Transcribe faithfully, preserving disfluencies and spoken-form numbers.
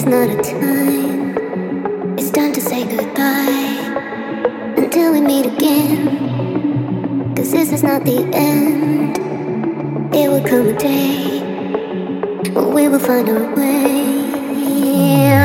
is not a time. It's time to say goodbye until we meet again. Cause this is not the end. It will come a day when we will find a way.